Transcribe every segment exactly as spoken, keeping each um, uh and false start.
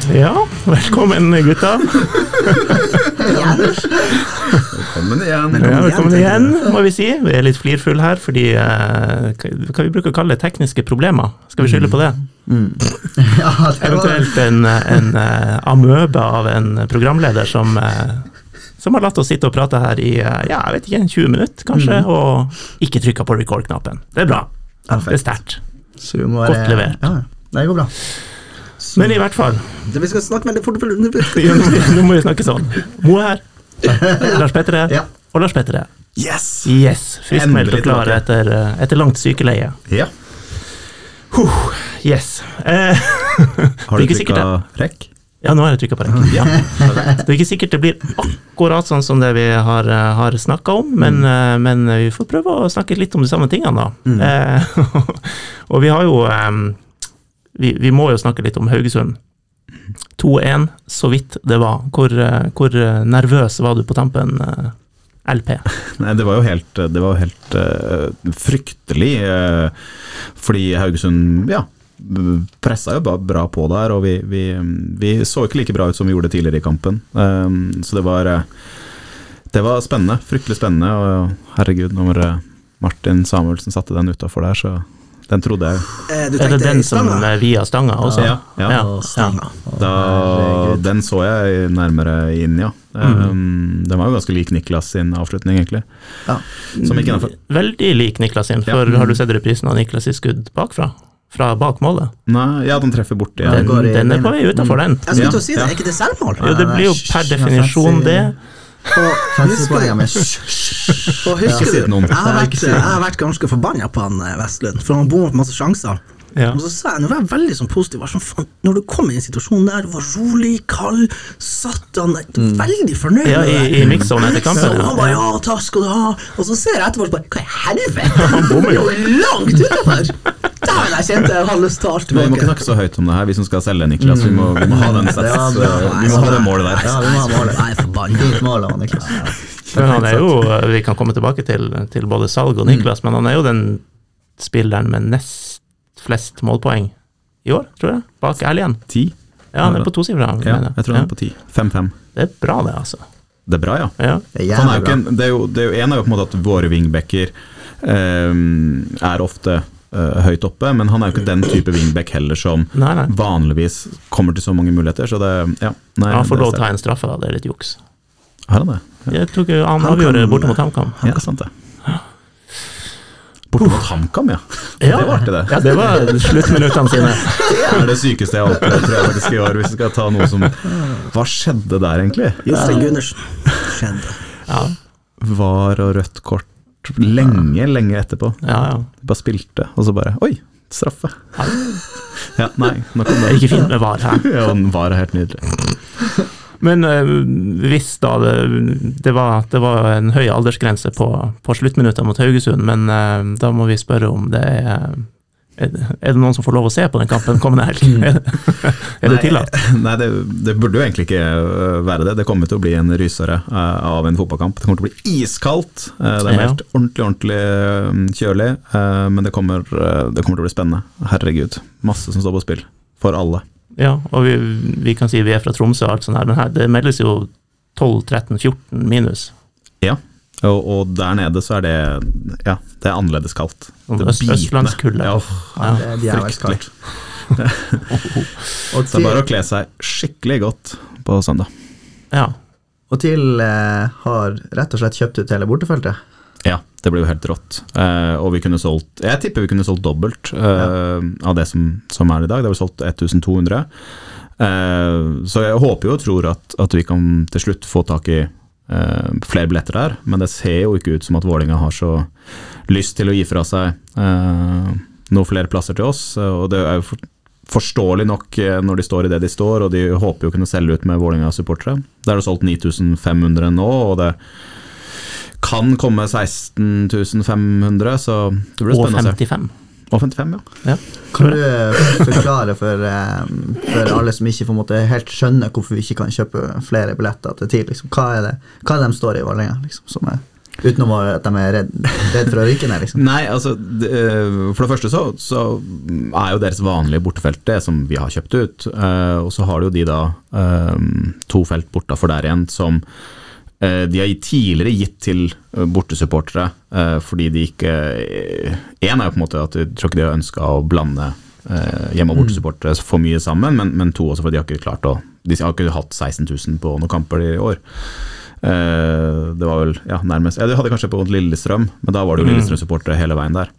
Ja, velkommen gutta. Velkommen igjen. Ja, velkommen igjen, må vi si. Vi er litt flirfull her, fordi eh, hva vi bruker å kalle tekniske problemer. Skal vi skylde på det? Mm. Ja, det var... Eventuelt en, en uh, amøbe av en programleder som, uh, som har latt oss sitte og prate her i, uh, ja, jeg vet ikke, tjue minutter kanskje, mm. og ikke trykket på record-knappen. Det er bra. Perfekt. Det er sterkt. Være... Godt levert. Ja, det går bra. Så... Men i hvert fall. Det vi skal snakke veldig fort. Nå må vi snakke sånn. Mo her. Lars Petter er. Ja. Og Lars Petter er. Yes! Yes, friskmeldt og klar etter, etter langt sykeleie. Ja. Huh, yes. Eh, har du trykket rekk? Ja, nå har jeg trykket på rekk. Ja. Det er ikke sikkert det blir akkurat sånn som det vi har, har snakket om, men, mm. men vi får prøve å snakke litt om de samme tingene da. Mm. Eh, og vi har jo, um, vi, vi må jo snakke litt om Haugesund. to en, så vidt det var. Hvor, hvor nervøs var du på tampen, uh, L P? Nei, det var jo helt, det var helt uh, fryktelig, uh, fordi Haugesund, ja, presset jo bare bra på der, og vi, vi, vi så ikke like bra ut som vi gjorde tidligere i kampen. Um, så det var, det var spennende, fryktelig spennende, og herregud, når Martin Samuelsen satte den utenfor der, så den trodde jeg. Eh, er det den som er via stanga også? Ja, ja. ja. Stanga. Da, den så jeg nærmere inn, ja. Um, mm. Den var jo ganske lik Niklas sin avslutning, egentlig. Ja. Som ikke innenfor. Veldig lik Niklas sin, for ja. Har du sett reprisen av Niklas i skudd bakfra? Fra bak målet? Nei, ja, den treffer bort. Ja. Den, den er på vei utenfor den. Jeg skulle til å si det, er ikke det selvmål? Jo, det blir jo per definisjon det. Og husker du, og husker du jeg, har vært, jeg har vært ganske forbannet på han Vestlund, for han har bommet på masse sjanser. Ja. Og så sa jeg, nå var jeg veldig sånn positiv, var sånn, faen, når du kom i en situasjon der, du var rolig, kald, satt han mm. veldig fornøyd ja, i, i mixzone etter kampen. Så han bare, ja, takk skal du ha. Og så ser jeg etterpå, bare, hva i helvete? Han bommer jo langt utenfor. Der jeg kjente jeg har lyst til alt tilbake. Vi må ikke snakke så høyt om det her, vi som skal selge Niklas, vi må, vi må ha den sets, ja, vi må ha det målet der. Ja, vi må ha målet. Nei, forbannet målet av Niklas. Men han er jo, vi kan komme tilbake til, til både Salg og Niklas, mm. men han er jo den spilleren med nest flest målpoeng i år, tror jeg, bak Erlien. Ti? Ja, han er på to sifra. Ja, jeg tror han er på ti. Fem-fem. Det er bra det, altså. Det er bra, ja. ja. Det, er er en, det, er jo, det er jo en av jo på en måte at våre wingbacker um, er ofte uh, høyt oppe, men han er jo ikke den type wingback heller som nei, nei. vanligvis kommer til så mange muligheter, så det, ja. Nei, han får lov til å ta en straffe da, det er litt juks. Har han det? Ja. Jeg tror ikke han avgjør borte mot HamKam. Ja, det er sant det. Borte mot HamKam, ja. ja. Det var artig det. Ja, det var sluttminuttene sine. Det er det sykeste jeg alltid tror jeg faktisk i år, hvis jeg skal ta noe som... Hva skjedde der egentlig? Jostein Gundersen. Skjedde. Ja. Var og rødt kort lenge, lenge etterpå. Ja, ja. Bare spilte, og så bare, oi, straffe. Ja, nei. Nå kom det. Det er ikke fint med var her. Ja, den var helt nydelig. Men uh, hvis da det, det, var, det var en høy aldersgrense på, på sluttminutter mot Haugesund, men uh, da må vi spørre om det er, er er det noen som får lov å se på den kampen kommende helg? Er det, er det tillatt? Nei, det, det burde jo egentlig ikke være det. Det kommer til å bli en rysere uh, av en fotballkamp. Det kommer til å bli iskaldt. Uh, det er helt ja. ordentlig, ordentlig kjølig, uh, men det kommer, uh, det kommer til å bli spennende. Herregud, masse som står på spill for alle. Ja, og vi, vi kan si vi er fra Tromsø og alt sånt her, men her, det meldes jo tolv, tretten, fjorten minus. Ja, og, og der nede så er det, ja, det er annerledes kaldt. Det er Øst, Østlandskulde. Ja, ja, det er fryktelig. Så det er bare å kle seg skikkelig godt på søndag. Ja. Og til eh, har rett og slett kjøpt ut hele bortefeltet. Ja, det ble jo helt rått. Uh, og vi kunne solgt, jeg tipper vi kunne solgt dobbelt uh, ja. av det som, som er i dag. Det har vi solgt elleve hundre. Uh, så jeg håper jo og tror at, at vi kan til slutt få tak i uh, flere billetter der, men det ser jo ikke ut som at Vålinga har så lyst til å gi fra seg uh, noen flere plasser til oss, og det er jo for, forståelig nok når de står i det de står, og de håper jo å kunne selge ut med Vålinga-supportere. Der er det solgt ni tusen fem hundre nå, og det kan komme seksten tusen fem hundre, så det blir spennende å se. Og femtifem. Og femtifem, ja. ja. Kan du forklare for, for alle som ikke på en måte helt skjønner hvorfor vi ikke kan kjøpe flere billetter til tid? Liksom? Hva er det hva er det de står i Vålerenga? Liksom, som er Utenom at de er redd, redd for å ryke ned, liksom? Nei, altså, det, for det første så, så er jo deres vanlige bortefelt det som vi har kjøpt ut, uh, og så har du jo de da um, to felt bortafor der igjen som uh, de har tidligere gitt til bortesupportere, uh, fordi de ikke, uh, en er jo på en måte at jeg tror ikke de har ønsket å blande uh, hjemme- og bortesupportere for mye sammen, men, men to også fordi de har ikke klart å, de har ikke hatt seksten tusen på noen kamper i år. Uh, det var vel, ja, nærmest ja, de hadde kanskje på Lillestrøm, men da var det jo Lillestrøm-supportere hele veien der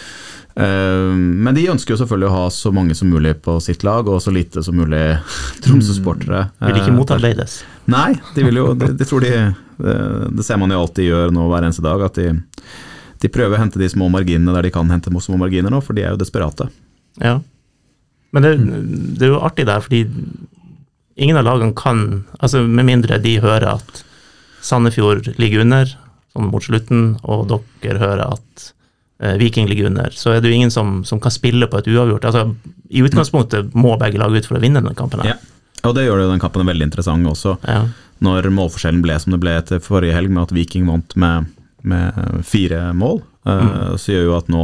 uh, men de ønsker jo selvfølgelig å ha så mange som mulig på sitt lag og så lite som mulig Tromsø-supportere uh, vil ikke motarbeides nei, de vil jo, de, de tror de det, det ser man jo alltid gjør nå hver eneste dag at de, de prøver å hente de små marginene der de kan hente små marginer nå, for de er jo desperate ja, men det, det er jo artig der fordi ingen av lagene kan, altså med mindre de hører at Sandefjord ligger under, sånn mot slutten, og dere hører at eh, Viking ligger under, så er det jo ingen som, som kan spille på et uavgjort. Altså, i utgangspunktet må begge lag ut for å vinne den kampen her. Ja, og det gjør jo den kampen veldig interessant også, ja. Når målforskjellen ble som det ble etter forrige helg, med at Viking vant med, med fire mål, eh, mm. så gjør jo at nå,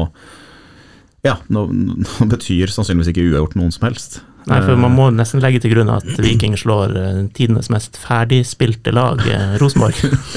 ja, nå, nå betyr sannsynligvis ikke uavgjort noen som helst. Nei, for man må nesten legge til grunn at Viking slår tidenes mest ferdigspilte lag, Rosenborg.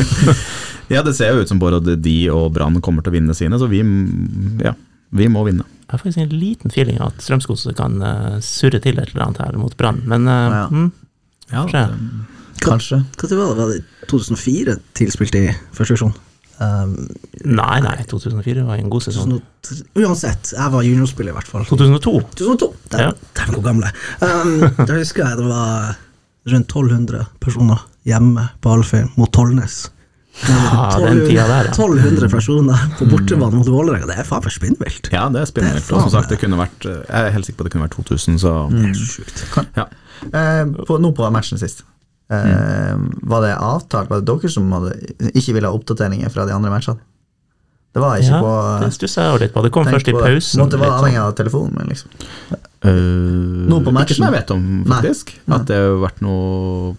Ja, det ser jo ut som både de og Brann kommer til å vinne sine, så vi, ja, vi må vinne. Jeg har faktisk en liten feeling at Strømsgodset kan uh, surre til et eller annet her mot Brann, men uh, ja. Mm, ja, det, kanskje. Hva var det? Var det to tusen og fire tilspilt i første seksjon? Um, nei, nei, to tusen og fire var en god sesong. Uansett, jeg var juniorspiller i hvert fall. to tusen og to? to tusen og to, der, ja. Der var gamle. Um, da husker jeg det var rundt tolv hundre personer hjemme på Alfheim mot Tollnes. Ja, den tida der, ja. tolv hundre personer på bortebane mot Vålerenga, det er faen for spinnvilt. Ja, det er spinnvilt, og som sagt, det kunne vært, jeg er helt sikker på at det kunne vært to tusen, så... Mm. Det er så sjukt. Ja. Eh, på, nå på matchen sist, eh, mm. var det avtalt, var det dere som hadde, ikke ville ha oppdateringer fra de andre matchene? Det var ikke ja, på... Ja, det stusset jeg jo litt på, det kom først i pausen. Måtte det være avhengig av telefonen min, liksom. Uh, nå på matchen. Ikke som jeg vet om, faktisk. Nei. At det har vært noe...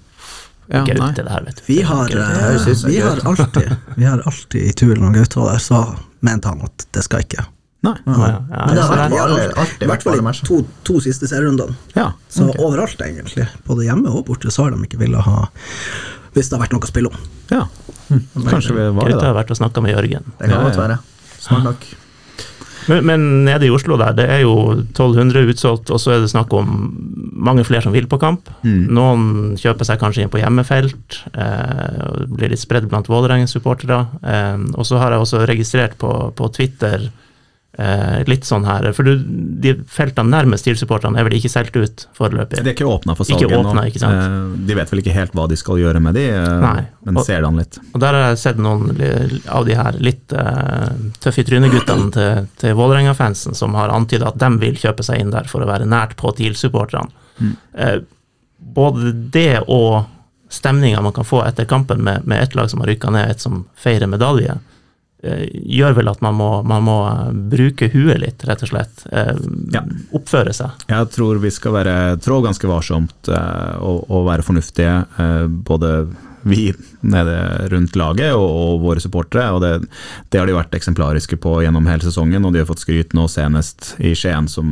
Ja, det her, vet du. Vi har, uh, vi har alltid Vi har alltid i turen og Gautvaler så mente han at det skal ikke. Nei. Ja. Ja, ja, men det har vært alltid, alltid, i hvert fall i to, to siste serierundene. Ja, så okay. overalt egentlig, både hjemme og borte, så har de ikke villet ha hvis det har vært noe å spille om. Ja, hm. Kanskje vi var det da. Det har vært å snakke med Jørgen. Det kan godt være. Smart nok. Men, men nede i Oslo der, det er jo tolv hundre utsolgt, og så er det snakk om mange flere som vil på kamp. Mm. Noen kjøper seg kanskje inn på hjemmefelt, eh, blir litt spredd blant Vålerenga-supportere. Eh, og så har jeg også registrert på, på Twitter eh, litt sånn her, for du, de feltene nærmest til supporterne er vel ikke selgt ut foreløpig. Det er ikke åpnet for salget nå. Ikke sant? Eh, de vet vel ikke helt hva de skal gjøre med de, eh, men og, ser det an litt. Og der har jeg sett noen av de her litt uh, tøffe i tryneguttene til, til Vålerenga-fansen som har antydet at de vil kjøpe seg inn der for å være nært på TIL-supporterne. Mm. Eh, både det og stemningen man kan få etter kampen med, med et lag som har rykket ned, et som feirer medalje, eh, gjør vel at man må, man må bruke huet litt, rett og slett. Eh, ja. Oppføre seg. Jeg tror vi skal være trå ganske varsomt eh, og, og være fornuftige, eh, både vi nede rundt laget og, og våre supportere, og det, det har de vært eksemplariske på gjennom hele sesongen, og de har fått skryt nå senest i Skien som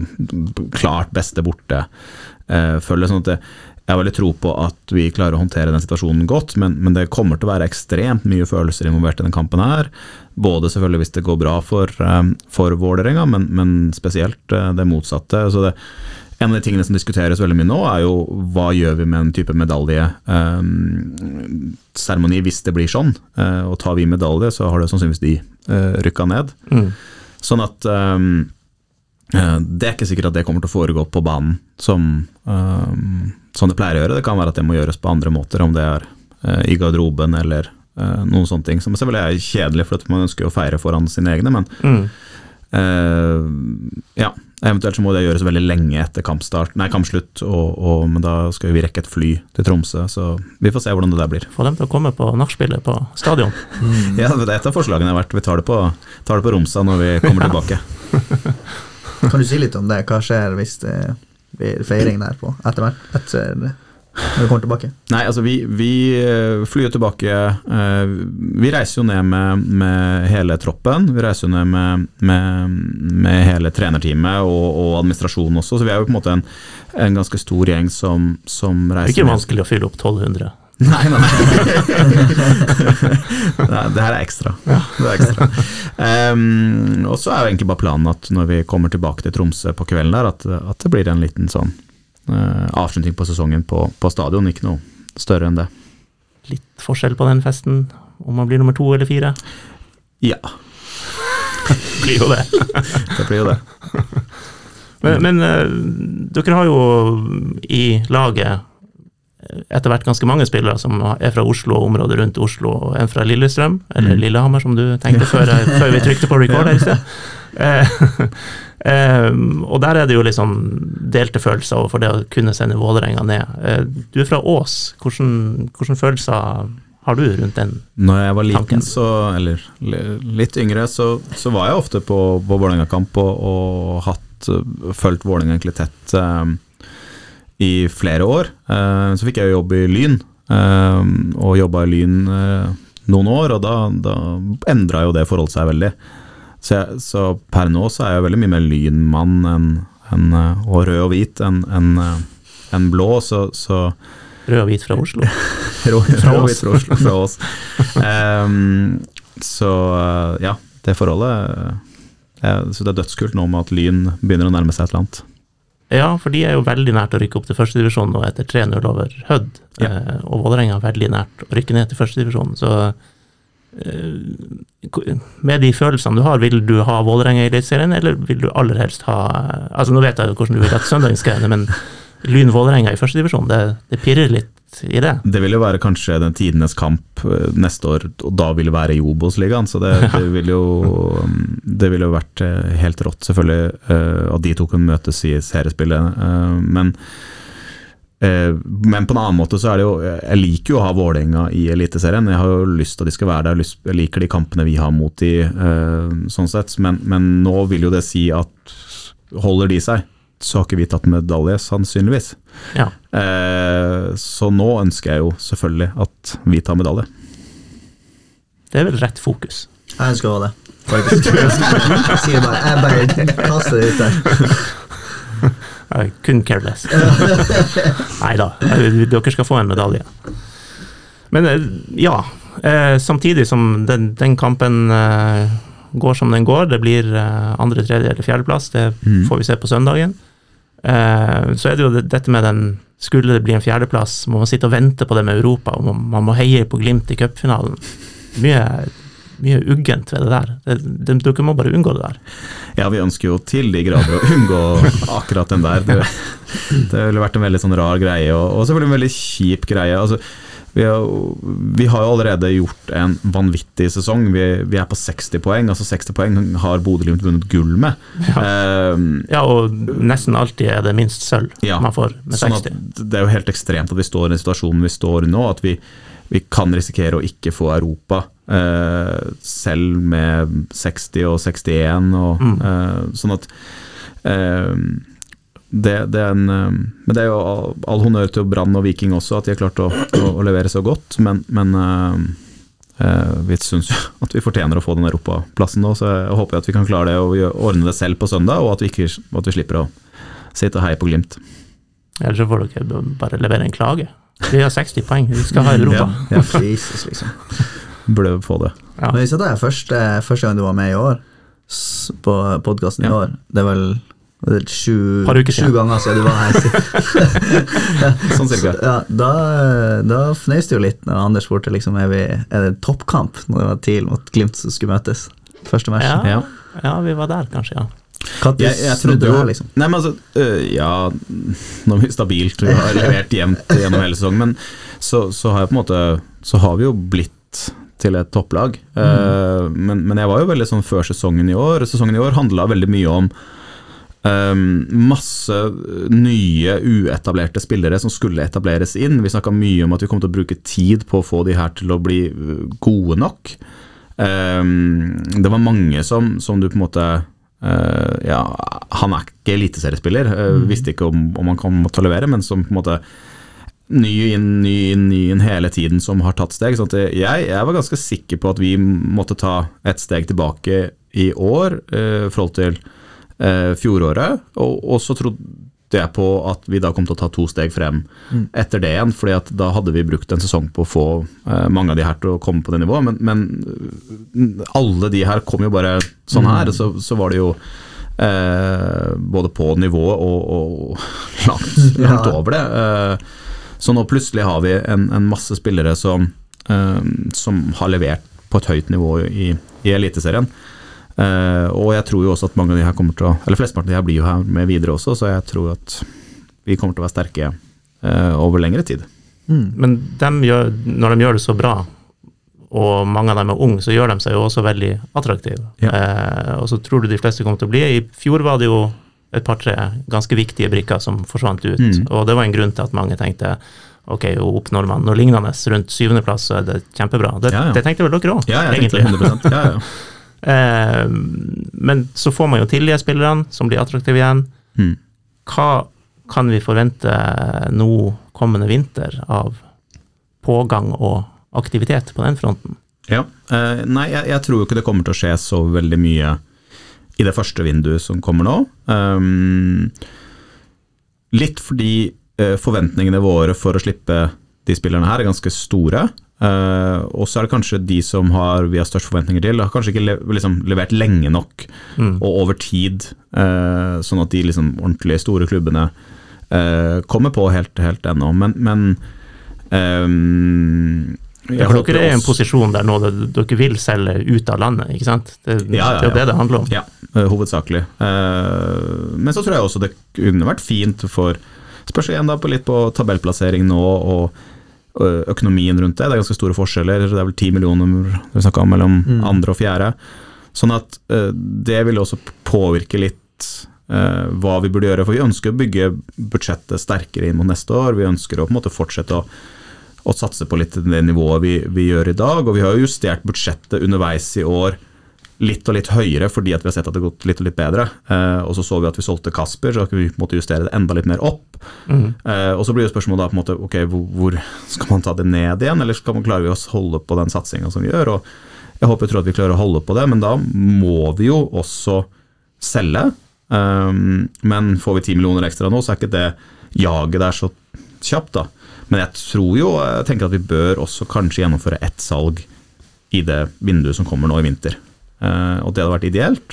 klart beste borte eh, følge, sånn at det, jeg har veldig tro på at vi klarer å håndtere den situasjonen godt, men, men det kommer til å være ekstremt mye følelser involvert i den kampen her, både selvfølgelig hvis det går bra for, um, for Vålerenga, men, men spesielt uh, det motsatte. Så det, en av de tingene som diskuteres veldig mye nå er jo hva gjør vi med en type medalje um, seremoni hvis det blir sånn, uh, og tar vi medalje så har det sannsynligvis de uh, rykket ned. Mm. Sånn at um, uh, det er ikke sikkert at det kommer til å foregå på banen som um, sånn det pleier å gjøre. Det kan være at det må gjøres på andre måter, om det er uh, i garderoben eller uh, noen sånne ting, som selvfølgelig er kjedelig for at man ønsker å feire foran sine egne, men mm. uh, ja, eventuelt så må det gjøres veldig lenge etter kampstart, nei, kampslutt, og, og, men da skal vi rekke et fly til Tromsø, så vi får se hvordan det der blir. Få dem til å komme på nachspielet på stadion. Mm. Ja, det er et av forslagene har vært, vi tar det på, tar det på Romsa når vi kommer tilbake. Kan du si litt om det? Hva skjer hvis det blir feiring der på etter hvert? Etter når du kommer tilbake? Nei, altså vi, vi flyr tilbake, vi reiser jo ned med, med hele troppen, vi reiser jo ned med, med, med hele trenerteamet og, og administrasjonen også, så vi er jo på en måte en, en ganske stor gjeng som, som reiser. Det er ikke vanskelig å fylle opp tolv hundre. Nei, nei, nei. nei, det her er ekstra. Ja. Det er ekstra. Um, og så er jo egentlig bare planen at når vi kommer tilbake til Tromsø på kvelden der, at, at det blir en liten sånn Uh, avslutning på sesongen på, på stadion, ikke noe større enn det. Litt forskjell på den festen, om man blir nummer to eller fire? Ja. Det blir jo det. Det blir jo det. Men, men uh, dere har jo i laget etter hvert ganske mange spillere som er fra Oslo og området rundt Oslo, og en fra Lillestrøm, eller mm. Lillehammer som du tenkte før, før vi trykte på record her i sted. Uh, Um, og der er det jo liksom delte følelser overfor det å kunne sende Vålerenga ned. Uh, du er fra Ås, hvordan, hvordan følelser har du rundt den tanken? Når jeg var liten, så, eller litt yngre, så, så var jeg ofte på, på Vålerenga-kamp og, og hatt, følt Vålerenga egentlig tett um, i flere år. Uh, så fikk jeg jo jobb i Lyn, uh, og jobbet i Lyn uh, noen år, og da, da endret jo det forholdet seg veldig. Så, jeg, så per nå så er jeg veldig mye mer lynmann enn, enn, og rød og hvit enn, enn, enn blå, så, så rød og hvit fra Oslo? rød, rød og hvit fra Oslo, fra oss. Um, så ja, det forholdet, jeg, så det er dødskult nå med at Lyn begynner å nærme seg et eller annet. Ja, for de er jo veldig nært å rykke opp til første divisjon nå etter tre null over Hødd, ja. eh, og Vålerenga er veldig nært å rykke ned til første divisjon, så med de følelsene du har, vil du ha Vålerenga i Eliteserien, eller vil du aller helst ha, altså nå vet jeg jo hvordan du vil at søndagen skal ende, men Lyn Vålerenga i første divisjon, det, det pirrer litt i det. Det vil jo være kanskje den tidenes kamp neste år, og da vil det være i Obos-ligaen, så det, det vil jo det vil jo vært helt rått selvfølgelig, at de to kunne møtes i seriespillet, men men på en annen måte så er det jo, jeg liker jo å ha Vålerenga i Eliteserien, jeg har jo lyst til at de skal være der, jeg liker de kampene vi har mot de sånn sett, men, men nå vil jo det si at holder de seg, så har ikke vi tatt medalje sannsynligvis. Ja. Så nå ønsker jeg jo selvfølgelig at vi tar medalje. Det er vel rett fokus. Jeg ønsker også det. Jeg sier bare, jeg bare kaster det ut der. Jeg kun careless. Neida, dere skal få en medalje. Men ja, samtidig som den, den kampen går som den går, det blir andre, tredje eller fjerdeplass, det får vi se på søndagen. Så er det jo dette med den, skulle det bli en fjerdeplass, må man sitte og vente på det med Europa, og man må heie på Glimt i cupfinalen. Mye mye uggent ved det der. Det, det, dere må bare unngå det der. Ja, vi ønsker jo til de grader å unngå akkurat den der. Det, det ville vært en veldig sånn rar greie, og, og selvfølgelig en veldig kjip greie. Altså, vi, har, vi har jo allerede gjort en vanvittig sesong. Vi, vi er på seksti poeng, altså seksti poeng har Bodø/Glimt vunnet gull med. Ja. Um, ja, og nesten alltid er det minst sølv ja, man får med seksti. Sånn det er jo helt ekstremt at vi står i den situasjonen vi står i nå, at vi Vi kan risikere å ikke få Europa, eh, selv med seksti og sekstien, og, mm. eh, sånn at eh, det, det er en, men det er jo all, all honnør til Brann og Viking også, at de har klart å, å, å levere så godt, men, men eh, vi synes jo at vi fortjener å få den Europaplassen nå, så jeg håper at vi kan klare det og ordne det selv på søndag, og at vi, ikke, at vi slipper å sitte og heie på Glimt. Eller så får dere bare levere en klage. Vi har seksti poeng, vi skal ha Europa. Ja, ja. Jesus, liksom. Burde få det. Ja. Men hvis det er første, første gang du var med i år, på podcasten i ja. år, det er vel sju, sju ganger siden du var her. ja. Sånn cirka. Ja, da, da fnøys det jo litt når Anders spurte, liksom, er, vi, er det toppkamp når det var TIL mot Glimt som skulle møtes? Første match. Ja, ja, vi var der kanskje, ja. Jeg, jeg trodde jo, liksom. Nei, men altså, øh, ja, nå er vi stabilt, vi har levert jevnt gjennom hele sesongen, men så, så har jeg på en måte, så har vi jo blitt til et topplag, mm. uh, men, men jeg var jo veldig sånn før sesongen i år, sesongen i år handlet veldig mye om um, masse nye uetablerte spillere som skulle etableres inn. Vi snakket mye om at vi kom til å bruke tid på å få de her til å bli gode nok. Um, det var mange som, som du på en måte Uh, ja, han er ikke eliteseriespiller, uh, mm. visste ikke om, om han kom til å levere, men som på en måte ny inn, ny inn, ny inn hele tiden som har tatt steg. Sånn at jeg, jeg var ganske sikker på at vi måtte ta et steg tilbake i år eh, i forhold til eh, fjoråret, og, og så trodde jeg på at vi da kom til å ta to steg frem mm. etter det igjen, fordi at da hadde vi brukt en sesong på å få eh, mange av de her til å komme på det nivået, men, men alle de her kom jo bare sånn her, mm. så, så var det jo eh, både på nivået og, og langt, langt ja. over det. Eh, Så nå plutselig har vi en, en masse spillere som, um, som har levert på et høyt nivå i, i Eliteserien. Uh, og jeg tror jo også at mange av de her kommer til å, eller flesteparten av de her blir jo her med videre også, så jeg tror at vi kommer til å være sterke uh, over lengre tid. Mm. Men dem gjør, når de gjør det så bra, og mange av dem er unge, så gjør de seg jo også veldig attraktive. Ja. Uh, og så tror du de fleste kommer til å bli. I fjor var det jo et par-tre ganske viktige brikker som forsvant ut, mm. og det var en grunn til at mange tenkte, ok, oppnår man noe lignende rundt syvende plass, så er det kjempebra. Det, ja, ja. det tenkte vel dere også, ja, jeg egentlig. hundre prosent. Ja, ja. eh, men så får man jo til de spillerne som blir attraktive igjen. Mm. Hva kan vi forvente nå kommende vinter av pågang og aktivitet på den fronten? Ja, eh, nei, jeg, jeg tror ikke det kommer til å skje så veldig mye i det første vinduet som kommer nå. Um, litt fordi uh, forventningene våre for å slippe de spillerne her er ganske store, uh, og så er det kanskje de som har, vi har størst forventninger til, har kanskje ikke le, liksom, levert lenge nok mm. og over tid, uh, sånn at de liksom, ordentlige store klubbene uh, kommer på helt, helt ennå. Men, men um, Ja, for dere er i en posisjon der nå dere vil selge ut av landet, ikke sant? Det, ja, ja, ja. det er jo det det handler om. Ja, hovedsakelig. Men så tror jeg også det kunne vært fint for, spørs igjen da på litt på tabellplassering nå, og økonomien rundt det. Det er ganske store forskjeller, det er vel ti millioner vi snakker om mellom mm. andre og fjerde. Sånn at det vil også påvirke litt hva vi burde gjøre, for vi ønsker å bygge budsjettet sterkere inn mot neste år. Vi ønsker å på en måte fortsette å og satse på litt det nivået vi, vi gjør i dag, og vi har jo justert budsjettet underveis i år litt og litt høyere, fordi at vi har sett at det har gått litt og litt bedre, eh, og så så vi at vi solgte Kasper, så vi måtte justere det enda litt mer opp, mm. eh, og så blir jo spørsmålet da på en måte, ok, hvor, hvor skal man ta det ned igjen, eller skal man klare å holde på den satsingen som vi gjør, og jeg håper jeg tror at vi klarer å holde på det, men da må vi jo også selge, um, men får vi ti millioner ekstra nå, så er ikke det jaget der så kjapt da. Men jeg tror jo, jeg tenker at vi bør også kanskje gjennomføre ett salg i det vinduet som kommer nå i vinter. Uh, og det hadde vært ideelt.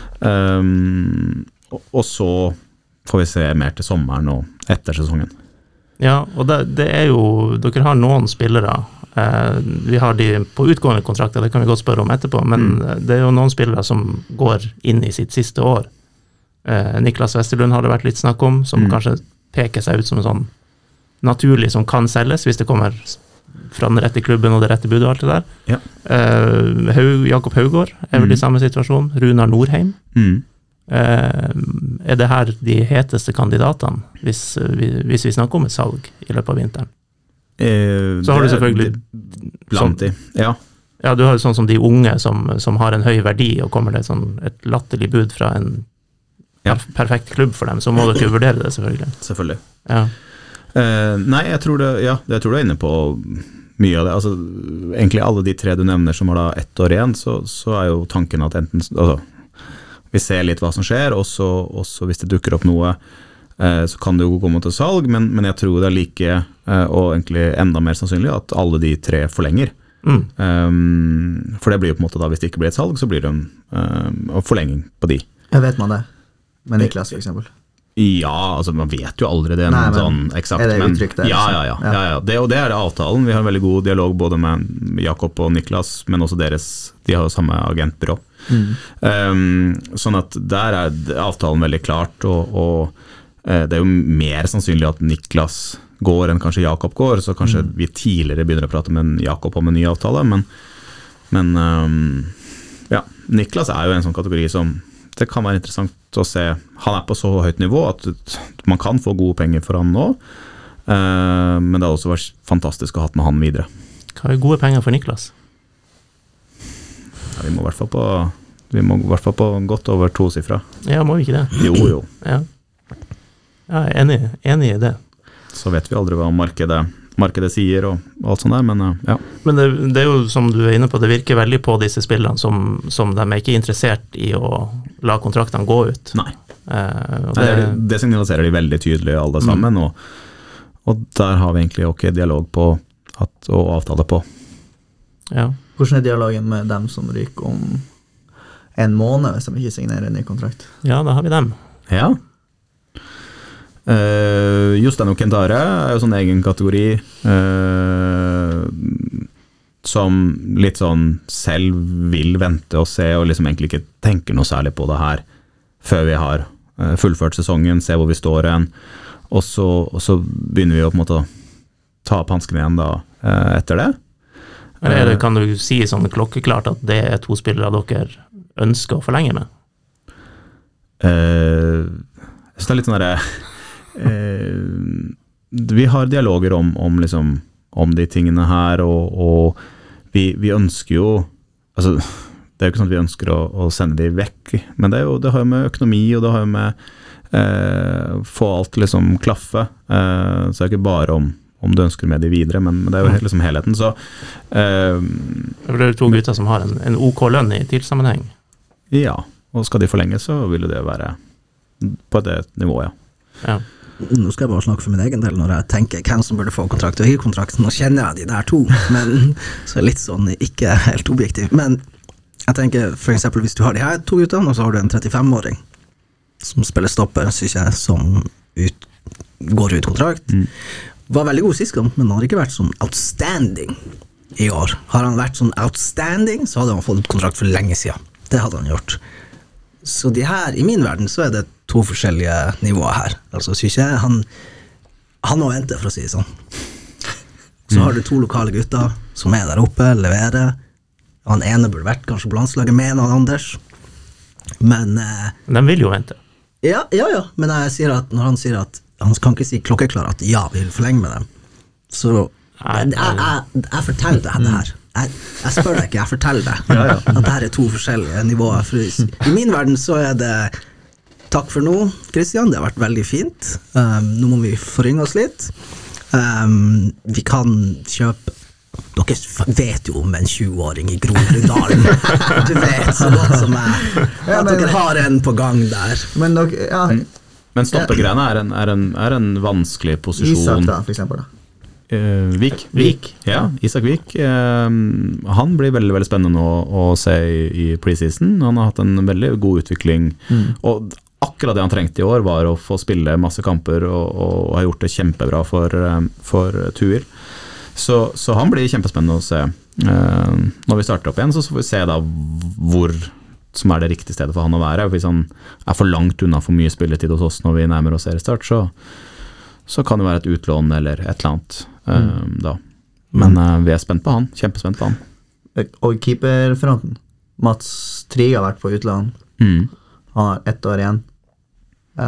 Um, og, og så får vi se mer til sommeren og etter sesongen. Ja, og det, det er jo, dere har noen spillere, uh, vi har de på utgående kontrakter, det kan vi godt spørre om etterpå, men mm. det er jo noen spillere som går inn i sitt siste år. Uh, Niklas Westerlund har det vært litt snakk om, som mm. kanskje peker seg ut som en sånn naturlig som kan selges, hvis det kommer fra den rette klubben og det rette budet og alt det der. Ja. Uh, Haug, Jakob Haugård er vel mm. i samme situasjon. Runar Norheim. Mm. Uh, er det her de heteste kandidatene, hvis vi, hvis vi snakker om et salg i løpet av vinteren? Uh, Så har du selvfølgelig blant de, ja. Ja, du har jo sånn som de unge som, som har en høy verdi, og kommer det sånn et latterlig bud fra en ja. perf- perfekt klubb for dem, så må dere vurdere det selvfølgelig. Selvfølgelig. Ja. Uh, nei, jeg tror det, ja, jeg tror du er inne på mye av det. Altså, egentlig alle de tre du nevner som har da ett år igjen, så, så er jo tanken at enten altså, vi ser litt hva som skjer, og så, og så hvis det dukker opp noe, uh, så kan det jo gå mot et salg, men, men jeg tror det er like, uh, og egentlig enda mer sannsynlig, at alle de tre forlenger. Mm. Um, for det blir jo på en måte da, hvis det ikke blir et salg, så blir det en uh, forlenging på de. Jeg vet man det, med Niklas for eksempel. Ja, altså man vet jo aldri det. Nei, men, sånn, eksakt, er det uttrykk det? Ja, ja, ja, ja, ja. Det, og det er det avtalen. Vi har en veldig god dialog både med Jakob og Niklas, men også deres, de har jo samme agentbyrå. Mm. Um, sånn at der er avtalen veldig klart, og, og uh, det er jo mer sannsynlig at Niklas går enn kanskje Jakob går, så kanskje mm. vi tidligere begynner å prate med Jakob om en ny avtale, men, men um, ja, Niklas er jo en sånn kategori som det kan være interessant å se. Han er på så høyt nivå at man kan få gode penger for han nå, uh, men det har også vært fantastisk å ha med han videre. Hva er gode penger for Niklas? Ja, vi må i hvert fall på vi må i hvert fall på godt over to sifra. Ja, må vi ikke det? Jo, jo. Ja, ja, jeg er enig, enig i det. så vet vi aldri hva markedet, markedet sier og, og alt sånt der, men uh, ja. Men det, det er jo som du er inne på, det virker veldig på disse spillerne som, som de er ikke interessert i å la kontraktene gå ut. Nei. Uh, det, Nei, det, det signaliserer de veldig tydelig alle sammen, mm. og, og der har vi egentlig ok dialog på at, og avtale på. Ja. Hvordan er dialogen med dem som ryker om en måned hvis de ikke signerer en ny kontrakt? Ja, da har vi dem. Ja. Uh, Jostein og Kentare er jo sånn egen kategori uh, som litt sånn selv vil vente og se og liksom egentlig ikke tenker noe særlig på det her før vi har uh, fullført sesongen, se hvor vi står igjen, og så, og så begynner vi å på en måte ta opp hansken igjen da uh, etter det. Eller kan du si sånn klokkeklart at det er to spillere dere ønsker å forlenge med? Uh, jeg synes det er litt sånn der, uh, vi har dialoger om, om, liksom, om de tingene her, og, og vi, vi ønsker jo, altså, det er jo ikke sånn at vi ønsker å, å sende de vekk, men det, er jo, det har jo med økonomi, og det har jo med uh, få alt liksom klaffe, uh, så det er ikke bare om om du ønsker med de videre, men det er jo liksom helheten, så uh, det er to gutter som har en, en OK lønn i tilsammenheng. Ja, og skal de forlenge, så vil det være på det nivået, ja. Ja. Nå skal jeg bare snakke for min egen del når jeg tenker hvem som burde få kontrakt og hyrkontrakt. Nå kjenner jeg de der to, men så er litt sånn ikke helt objektiv. Men jeg tenker for eksempel hvis du har de her to guttene, og så har du en trettifem-åring som spiller stopper, synes jeg, som ut, går ut kontrakt. Mm. Var veldig god sist gang, men han har ikke vært sånn outstanding i år. Har han vært sånn outstanding, så hadde han fått kontrakt for lenge siden. Det hadde han gjort. Så de her, i min verden, så er det to forskjellige nivåer her. Altså, synes jeg, han, han må vente, for å si det sånn. Så har du to lokale gutter som er der oppe, leverer. Han ene burde vært kanskje på landslaget med en av Anders. Men... Eh, de vil jo vente. Ja, ja, ja. Men jeg sier at, når han sier at han kan ikke si klokkeklar at ja, vi vil forlenge med dem. Så jeg, jeg, jeg, jeg forteller deg det her. Jeg, jeg spør deg ikke, jeg forteller deg ja, ja. At det her er to forskjellige nivåer. For i min verden så er det takk for nå, Kristian, det har vært veldig fint. Um, nå må vi forringe oss litt. Um, vi kan kjøpe dere vet jo om en tjue-åring i Groruddalen. Du vet så godt som jeg at dere har en på gang der. Men dere, ja... Men stoppegreiene er en, er, en, er en vanskelig posisjon. Isak da, for eksempel da. Uh, Vik. Vik. Ja, Isak Vik. Uh, han blir veldig, veldig spennende å, å se i, i preseason. Han har hatt en veldig god utvikling. Mm. Og akkurat det han trengte i år var å få spille masse kamper og, og har gjort det kjempebra for, for Tuil. Så, så han blir kjempespennende å se. Uh, når vi starter opp igjen, så får vi se da hvor... som er det riktige stedet for han å være. Hvis han er for langt unna for mye spilletid hos oss når vi nærmer oss seriestart, så, så kan det være et utlån eller et eller annet mm. um, da. Men uh, vi er spent på han, kjempespent på han. Og keeperfronten, Mats Triga har vært på utlån. Mm. Han har ett år igjen. Ja.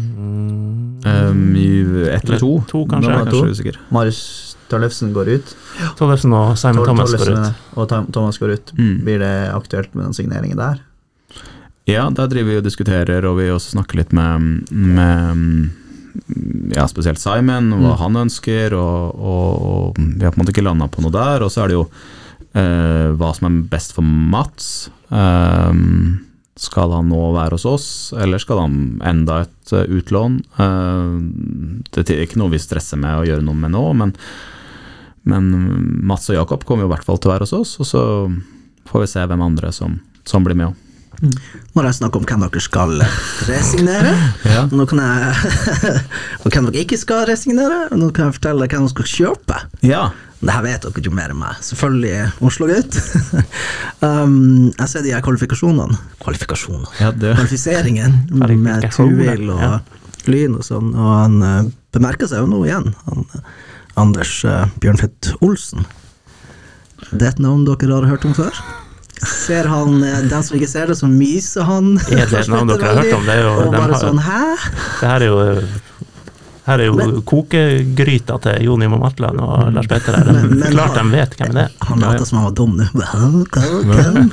Mm. Um, ett eller to, to kanskje, er kanskje usikker. Marius Tollefsen går ut. Ja. Tollefsen og Simon Thomas går ut. Og Thomas går ut. Mm. Blir det aktuelt med den signeringen der? Ja, der driver vi og diskuterer, og vi også snakker litt med, med ja, spesielt Simon, hva mm. han ønsker, og, og vi har på en måte ikke landet på noe der, og så er det jo eh, hva som er best for Mats. Um, skal han nå være hos oss, eller skal han enda et uh, utlån? Uh, det er ikke noe vi stresser med å gjøre noe med nå, men, men Mats og Jakob kommer jo i hvert fall til å være hos oss, og så får vi se hvem andre som, som blir med også. Mm. Når jeg snakker om hvem dere skal resignere, ja. Nå kan jeg og hvem dere ikke skal resignere, og nå kan jeg fortelle hvem dere skal kjøpe. Ja. Det her vet dere jo mer enn meg. Selvfølgelig Oslo-gutt. um, jeg ser de her kvalifikasjonene. Kvalifikasjoner. Ja, Kvalifiseringen med Tuil og ja. Lyn og sånn. Og han uh, bemerker seg jo nå igjen. Han, Anders uh, Bjørnfett Olsen. Det er et navn dere har hørt om før? Ser han, den som ikke ser det, så myser han. Ja, det er et navn dere har hørt om. Det er jo, og bare har, sånn, hæ? Det her er jo... Her er jo men, kokegryta til Jon Imo Matland og Lars Petter her. Men, men, klart de vet hvem det er. Han later som han var dum nå. Hvem?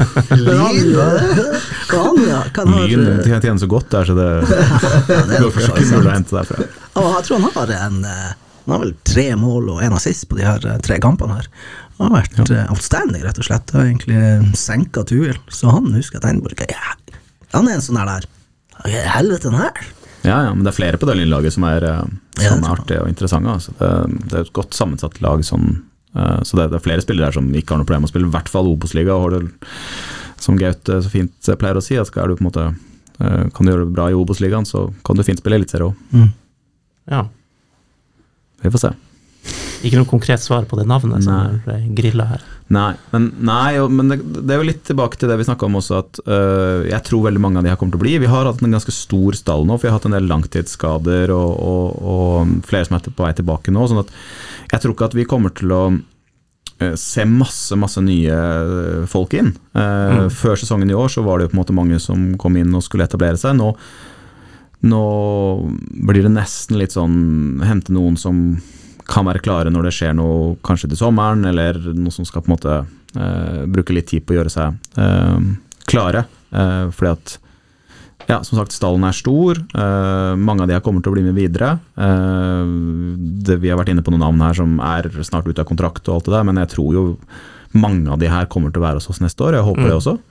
Lyn tjener så godt der, så det går ikke mulig å hente derfra. Jeg tror han har en Han har vel tre mål og en assist på de her tre kampene her. Han har vært ja. outstanding, rett og slett. Det har egentlig senket Tuchel. Så han husker at han bare, ja, han er en sånn her der. Helvete den her. Ja, ja, men det er flere på det lille-laget som er, som ja, er artige og interessante. Altså. Det, det er et godt sammensatt lag, sånn, uh, så det, det er flere spillere der som ikke har noe problem å spille, i hvert fall Obos-liga, og det, som Gaut så fint pleier å si, at skal du på en måte, uh, kan du gjøre det bra i Obos-ligaen, så kan du fint spille Elitserie også. Mm. Ja. Vi får se. Ikke noe konkret svar på det navnet som er grillet her. Nei, men, nei, men det, det er jo litt tilbake til det vi snakket om også, at øh, jeg tror veldig mange av de her kommer til å bli. Vi har hatt en ganske stor stall nå, for vi har hatt en del langtidsskader og, og, og flere som er på vei tilbake nå, sånn at jeg tror ikke at vi kommer til å øh, se masse, masse nye folk inn. Uh, mm. Før sesongen i år så var det jo på en måte mange som kom inn og skulle etablere seg. Nå, nå blir det nesten litt sånn, hente noen som kan være klare når det skjer noe kanskje til sommeren, eller noe som skal på en måte eh, bruke litt tid på å gjøre seg eh, klare, eh, fordi at ja, som sagt, stallen er stor, eh, mange av de her kommer til å bli med videre, eh, det, vi har vært inne på noen navn her som er snart ute av kontrakt og alt det der, men jeg tror jo mange av de her kommer til å være hos oss neste år, jeg håper mm. det også.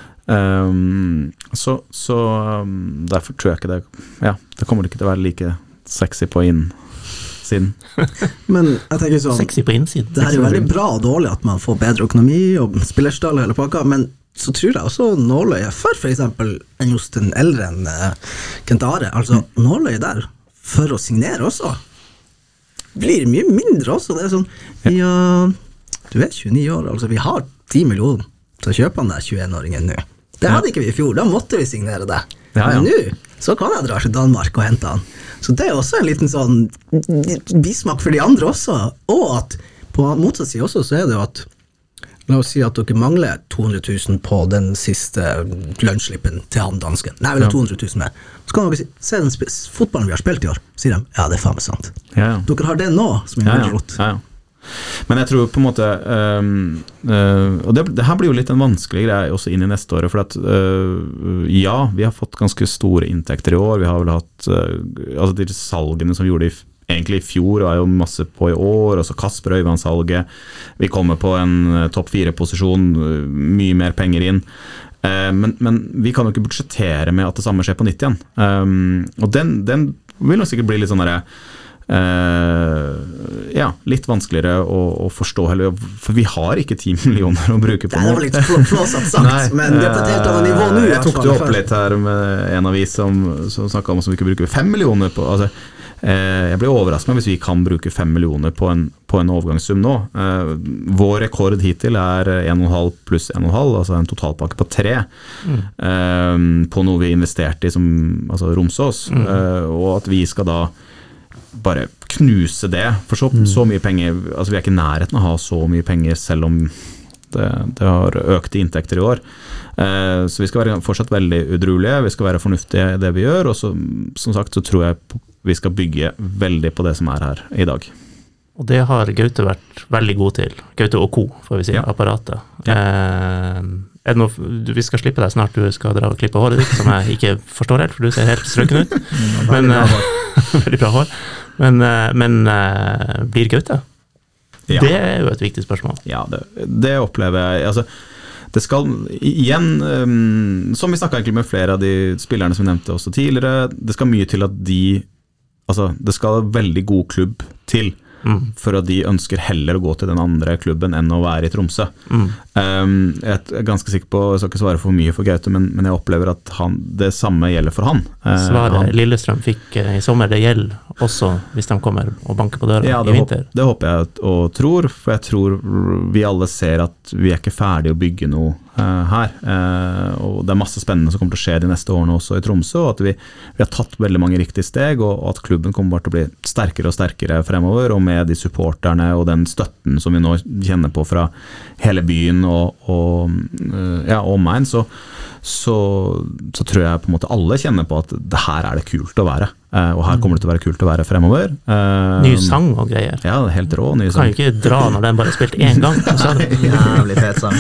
Um, så, så um, derfor tror jeg ikke det, ja, det kommer ikke til å være like sexy på inn siden. Men jeg tenker sånn, sexy på innsiden. Det er jo veldig bra og dårlig at man får bedre økonomi og spillerstall og hele pakka, men så tror jeg også nåløyet for for eksempel en just en eldre enn uh, Kent Are, altså mm. nåløyet der for å signere også blir mye mindre også. Det er sånn, ja, du er tjueni år, altså vi har ti millioner til å kjøpe han der tjueen-åringen nå. Det hadde ikke vi i fjor, da måtte vi signere det. Ja, ja. Men nå, så kan jeg dra til Danmark og hente han. Så det er også en liten sånn bismak for de andre også, og at på motsatt side også så er det jo at la oss si at dere mangler to hundre tusen på den siste lønnsslippen til han dansken. Nei, vel ja. to hundre tusen med. Så kan dere si, se den fotballen vi har spilt i år, sier de, ja det er faen meg sant. Ja, ja. Dere har det nå som er ja, veldig rott. Ja, ja. Men jeg tror på en måte um, uh, og det, det her blir jo litt en vanskelig greie også inn i neste år, for at uh, ja, vi har fått ganske store inntekter i år, vi har vel hatt uh, altså de salgene som vi gjorde i, egentlig i fjor og er jo masse på i år, og så Kasper Øyvand-salget, vi kommer på en uh, topp fire posisjon, uh, mye mer penger inn, uh, men, men vi kan jo ikke budsjettere med at det samme skjer på nytt igjen, um, og den, den vil nok sikkert bli litt sånn der Uh, ja, litt vanskeligere å, å forstå heller, for vi har ikke ti millioner å bruke på. Det var litt flåsatt sagt, Nei, men det er på et helt annet nivå nå. Jeg tok det opp litt her med en avis som, som snakket om som vi ikke bruker fem millioner på, altså, uh, jeg blir overrasket hvis vi kan bruke fem millioner på en, på en overgangssum nå. Uh, vår rekord hittil er en komma fem pluss en komma fem, altså en totalpakke på tre, mm. uh, på noe vi investerte i som altså Romsås, mm. uh, og at vi skal da bare knuse det, for så, mm. så mye penger, altså vi er ikke i nærheten av å ha så mye penger selv om det, det har økte inntekter i år, eh, så vi skal være fortsatt veldig udruelige, vi skal være fornuftige i det vi gjør, og så, som sagt så tror jeg vi skal bygge veldig på det som er her i dag. Og det har Gaute vært veldig god til, Gaute og Co, får vi si, ja. Apparatet. Ja. Eh, er det noe, vi skal slippe deg snart, du skal dra og klippe håret ditt, som jeg ikke forstår helt, for du ser helt strøken ut. Men, veldig bra hår. Men, men blir Gaute? Ja. Det er jo et viktig spørsmål. Ja, det, det opplever jeg. Altså, det skal igjen, um, som vi snakket egentlig med flere av de spillerne som vi nevnte også tidligere, det skal mye til at de, altså det skal veldig god klubb til. Mm. For at de ønsker heller å gå til den andre klubben enn å være i Tromsø. Mm. Um, jeg er ganske sikker på, jeg skal ikke svare for mye for Gaute, men, men jeg opplever at han, det samme gjelder for han. Uh, Svaret han, Lillestrøm fikk uh, i sommer, det gjelder også hvis de kommer og banker på døra ja, i vinter. Håper, det håper jeg og tror, for jeg tror vi alle ser at vi er ikke ferdige å bygge noe uh, her. Uh, og det er masse spennende som kommer til å skje de neste årene også i Tromsø, og at vi, vi har tatt veldig mange riktige steg, og, og at klubben kommer bare til å bli sterkere og sterkere fremover, og med de supporterne og den støtten som vi nå kjenner på fra hele byen og, og ja, omegn, så, så, så tror jeg på en måte alle kjenner på at det her er det kult å være, og her kommer det til å være kult å være fremover. Ny sang og greier. Ja, det er helt rå ny sang. Kan jo ikke dra når den bare er spilt én gang. Jævlig fet sang.